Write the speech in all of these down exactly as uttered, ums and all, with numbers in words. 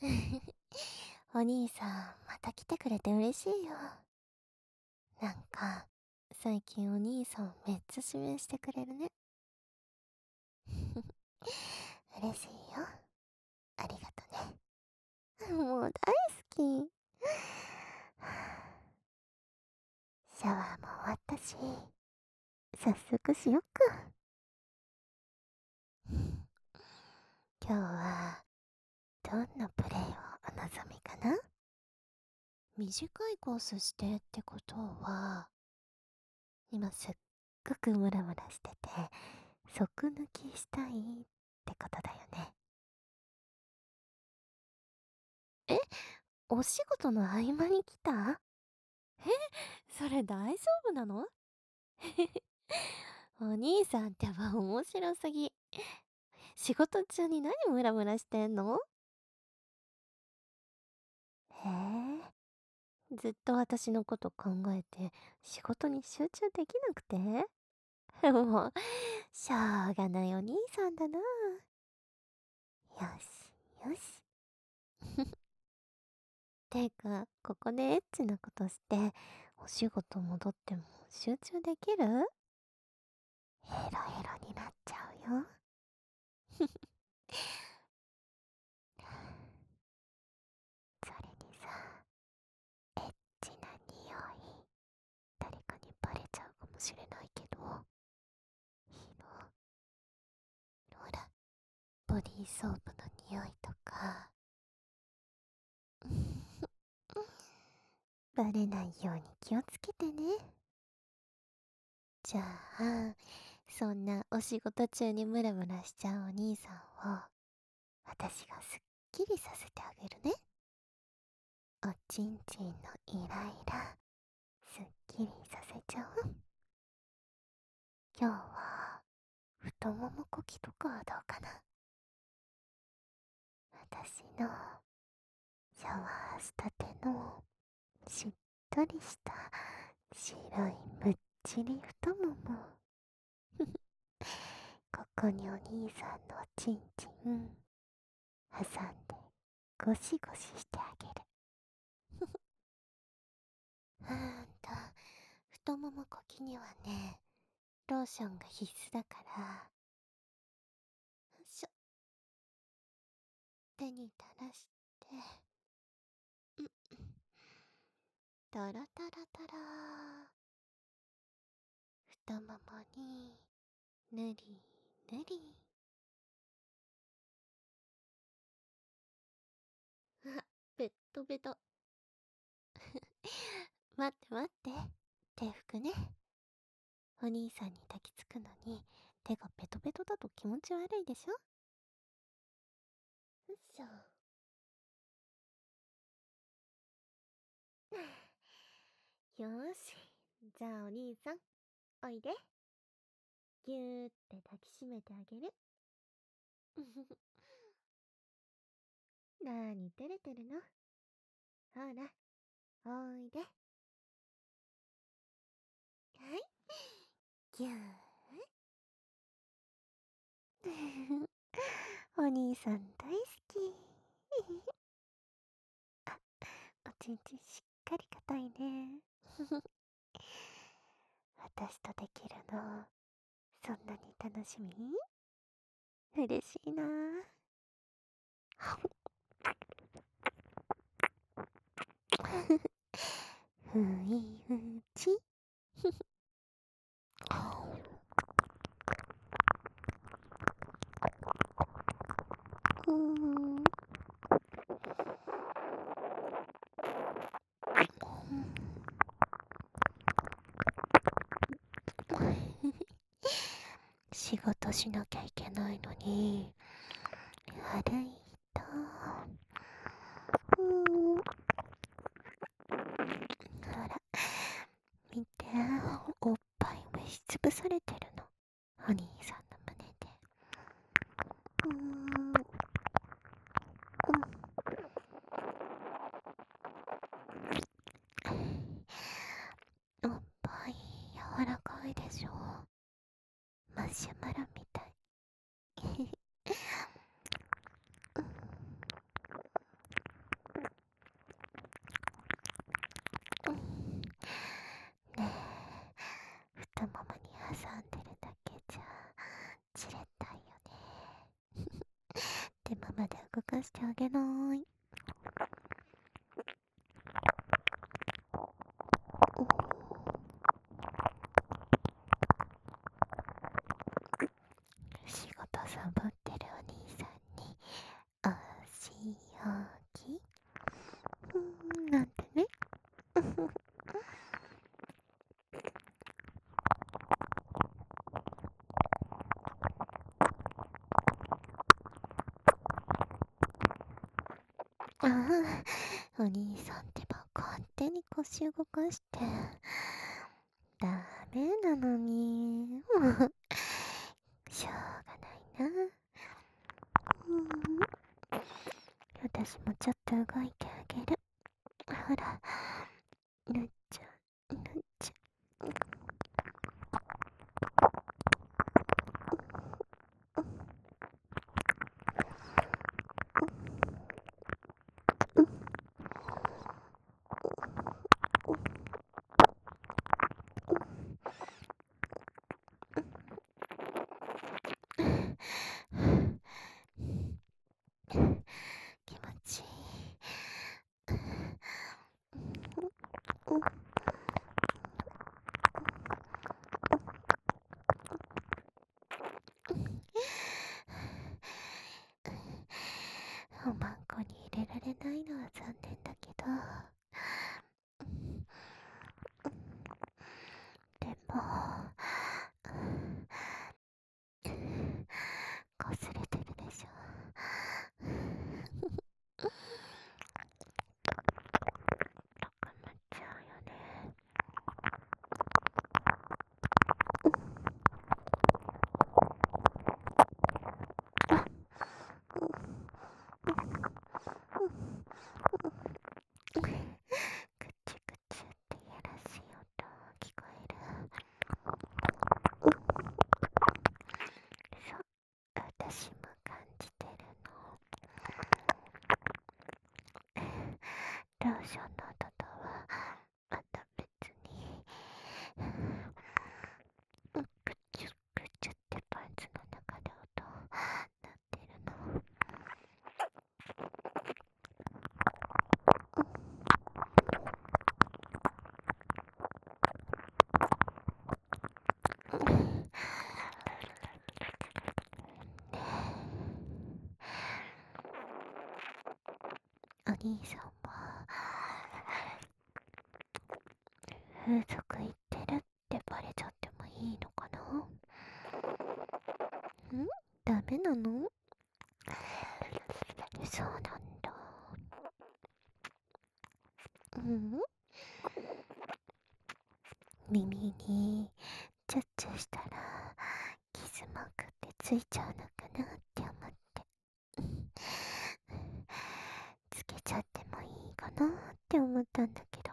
お兄さん、また来てくれて嬉しいよ。なんか、最近お兄さんめっちゃ指名してくれるね。嬉しいよ。ありがとね。もう大好き。シャワーも終わったし、早速しよっか。今日は、どんなプレイをお望みかな？短いコースしてってことは、今すっごくムラムラしてて、即抜きしたいってことだよね。え、お仕事の合間に来た？え、それ大丈夫なの？お兄さんってば面白すぎ。仕事中に何ムラムラしてんの？へえ、ずっと私のこと考えて仕事に集中できなくてもう、しょうがないお兄さんだな。よし、よし。てか、ここでエッチなことして、お仕事戻っても集中できる？ヘロヘロになっちゃうよ。それにさ、エッチな匂い、誰かにバレちゃうかもしれないけど、いいの？ほら、ボディーソープの匂いとか、バレないように気をつけてね。じゃあ、そんなお仕事中にムラムラしちゃうお兄さんを、私がすっきりさせてあげるね。おちんちんのイライラ、すっきりさせちゃう。今日は、太ももこきとかはどうかな。私の、シャワーしたての、しっとりした、白いむっちり太もも。ここにお兄さんのおちんちん、挟んで、ゴシゴシしてあげる。あんた、太ももこきにはね、ローションが必須だから、しょ、手に垂らして、うん、トロトロトロ。太ももに、ぬりぬり。あ、ベットベト。待って待って。手拭くね。お兄さんに抱きつくのに、手がベトベトだと気持ち悪いでしょ？よいしょ。よーし。じゃあお兄さん、おいで。ぎゅーって抱きしめてあげる。なーに照れてるの？ほら、おいで。はい。ぎゅー。お兄さん大好き。あ、おちんちんしっかり硬いね。私とできるの、そんなに楽しみ？嬉しいなふいうち。うーん。仕事しなきゃいけないのに、悪い人。うーん。ほら、見て、おっぱい押しつぶされてるの。お兄さんの胸で。うーん。うん、おっぱい柔らかいでしょ？マシュマロみたい。 でママで動かしてあげない。仕事サボってるお兄さんにお仕置きうーんなんてね。ああ、お兄さんってば勝手に腰動かしてダメなのにしょうがないな。うん私もちょっと動いてあげる。ほら、ぬっちゃん、ぬっちゃん。気持ちいい。おまんこに入れられないのは残念だけど、でもこすれてるでしょ。たくなっちゃうよね。くちくちってやらしい音聞こえる。そう、私も感じてるの。ローションの音とはまた別に、くちゅくちゅってパンツの中で音鳴ってるの。お兄さんは風俗行ってるってバレちゃってもいいのかな。んダメなの。そうなんだ。うん耳にチュッチュしたらキスマークってついちゃうのかなって思ってつけちゃってもいいかなって思ったんだけど、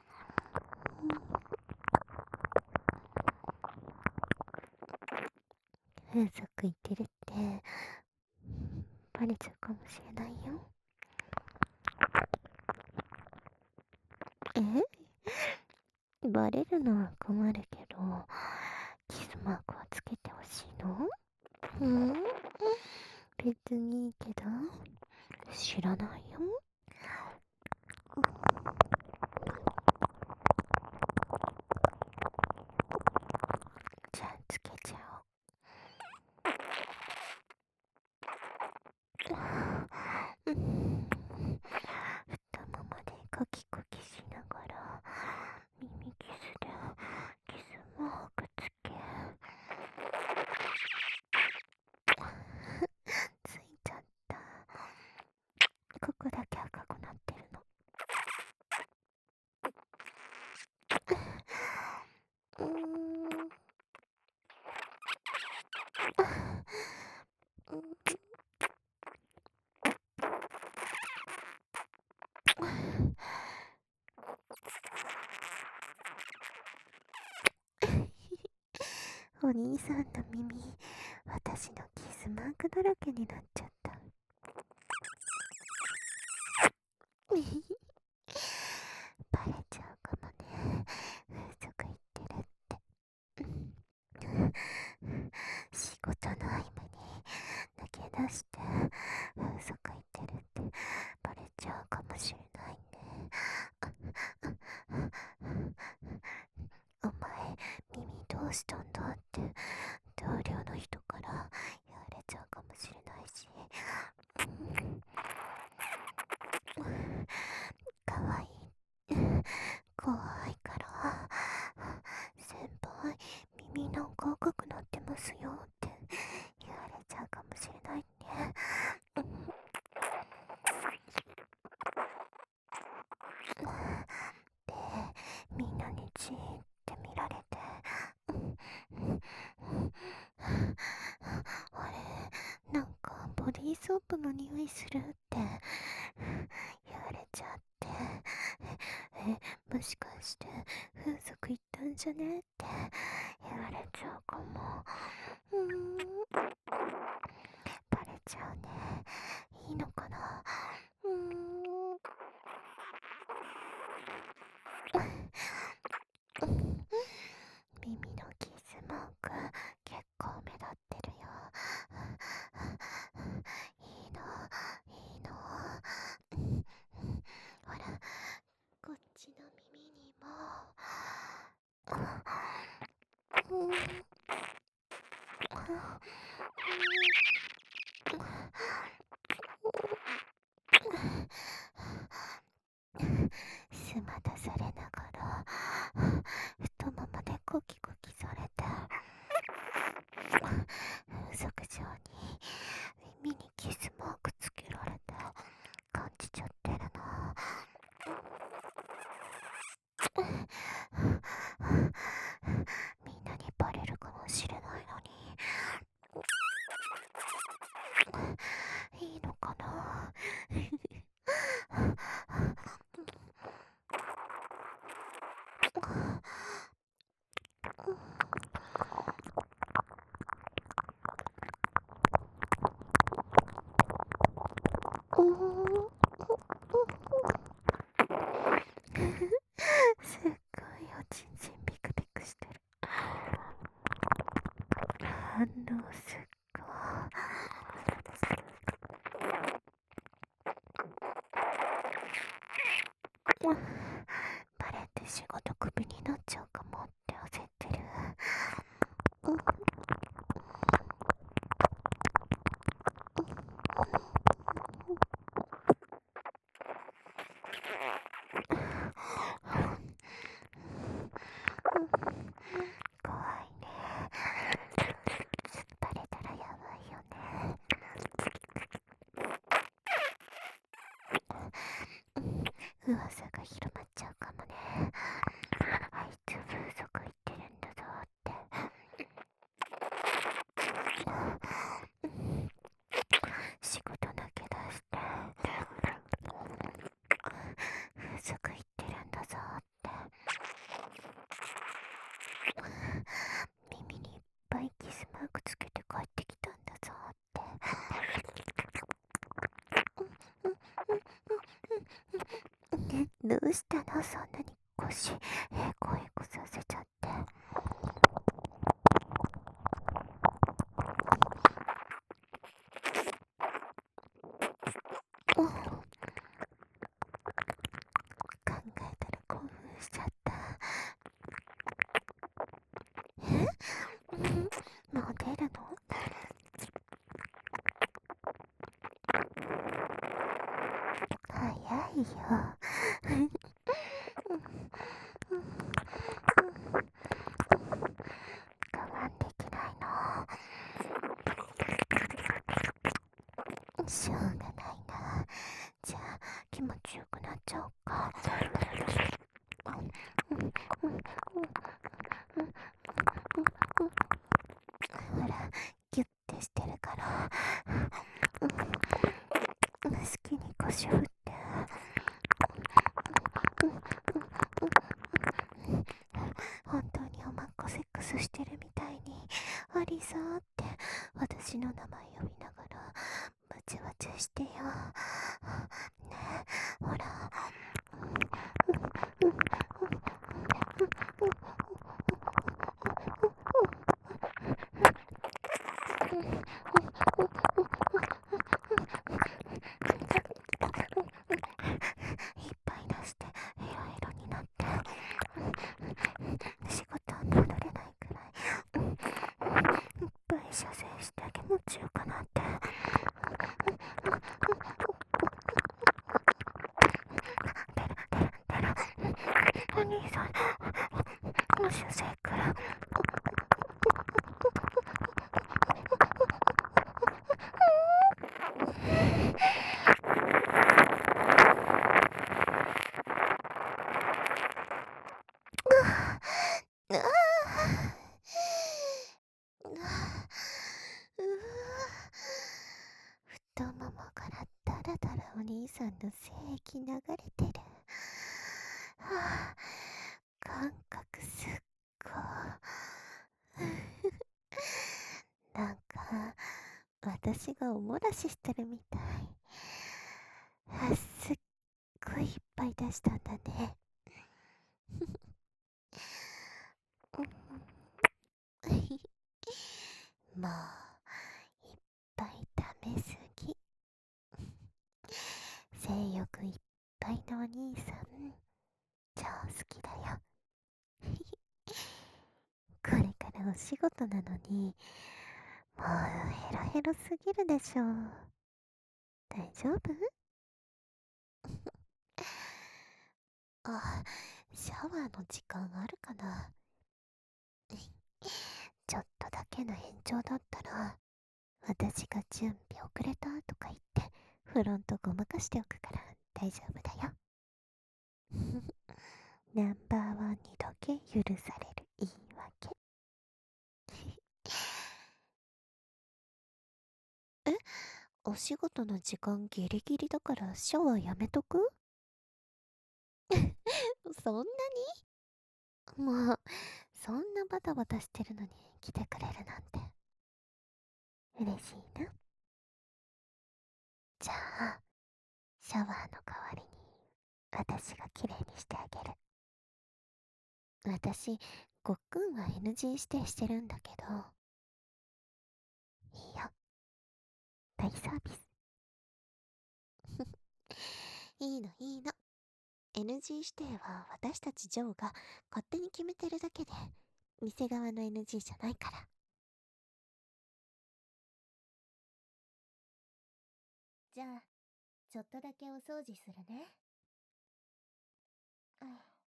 風俗行ってるってバレちゃうかもしれないよ。えバレるのは困るけど、キスマークはつけてほしいの。うん別にいいけど、知らないよ。じゃあつけちゃおう。うん太ももでコキコキしながら耳キスでキスマークつけついちゃった。ここだけ赤くなってるの。うーんお兄さんの耳、私のキスマークだらけになっちゃった。バレちゃうかもね。風俗行ってるって。仕事の合間に抜け出して風俗行ってるってバレちゃうかもしれないね。お前、耳どうしたんだって同僚の人から言われちゃうかもしれないし。かわいい。怖いから。先輩、耳なんか赤くなってますよって言われちゃうかもしれないね。で、みんなにじーって見られて、あれ、なんかボディーソープの匂いするって言われちゃって、え、もしかして風俗行ったんじゃねって言われちゃうかも。うーん、バレちゃうね。いいのかな。うーん。耳のキスマーク結構目立ってるよ。いいの、いいの。ほら、こっちの耳にも。うん。すまたされながら太ももでコキコキされて、風俗上に耳にキスマークつけられて感じちゃってるな。みんなにバレるかもしれないのに、いいのかな。うん、すっごいおちんちんビクビクしてる。反応すっごい。バレて仕事クビになっちゃうかもって焦ってる。うん、怖いね。バレたらやばいよね。噂が広まっちゃうかもね。あいつ風俗行ってるんだぞって。仕事だけ出して風俗行ってるんだぞって。耳にいっぱいキスマークつけて帰ってきたんだぞって。どうしたの、そんなに腰へこへこさせちゃって。うん、考えたら興奮しちゃった。え、うん、もう出るの？早いよ。我慢できないの。しょうがないな。じゃあ気持ちよくなっちゃおうか。ほら、ギュッてしてるから、好きに腰振って。本当におまっこセックスしてるみたいに、アリサーって私の名前呼びながらバチバチしてよ。ねえ、ほら。 お兄さんの精液流れてる。はあ、感覚すっごなんか私がおもらししてるみたい。あ、すっごいいっぱい出したんだね。もういっぱい食べすぎ。性欲いっぱいのお兄さん超好きだよ。これからお仕事なのにもうヘロヘロすぎるでしょ。大丈夫？あ、シャワーの時間あるかな？ちょっとだけの延長だったら、私が準備遅れたとか言ってフロントごまかしておくから大丈夫だよ。ナンバーワンにだけ許される言い訳。え、お仕事の時間ギリギリだからシャワーやめとく？そんなに？もうそんなバタバタしてるのに来てくれるなんて嬉しいな。じゃあシャワーの代わりに私がきれいにしてあげる。私ごっくんは エヌジー 指定してるんだけど、いいよ、大サービス。いいのいいの。 エヌジー 指定は私たちジョーが勝手に決めてるだけで、店側の エヌジー じゃないから。じゃあちょっとだけお掃除するね。あ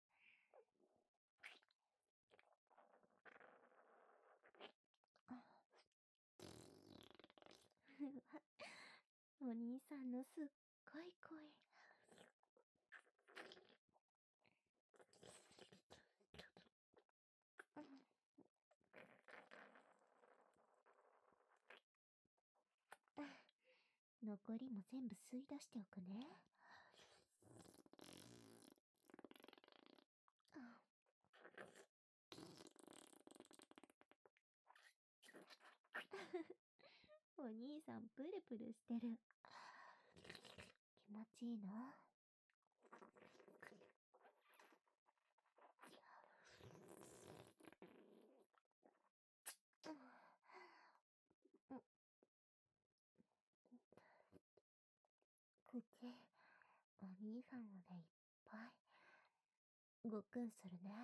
お兄さんのすっごい声。残りも全部吸い出しておくね。お兄さんプルプルしてる。気持ちいいな。口、お兄さんまでいっぱいごっくんするね。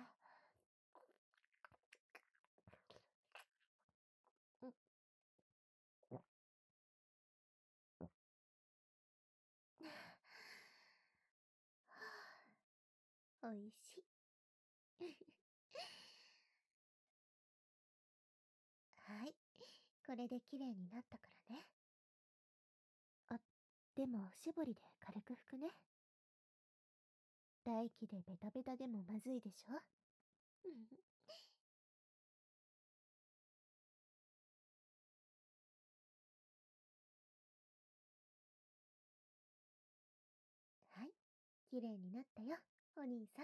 おいしい。はい、これで綺麗になったからね。あ、でもおしぼりで軽く拭くね。唾液でベタベタでもまずいでしょ。はい、綺麗になったよ、お兄さん。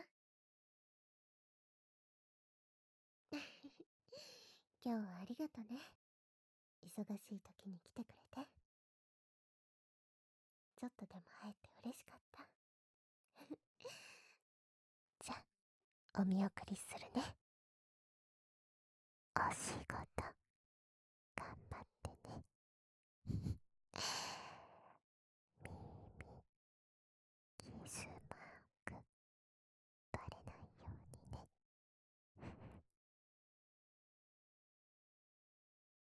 今日はありがとね。忙しい時に来てくれて。ちょっとでも会えて嬉しかった。じゃあ、お見送りするね。お仕事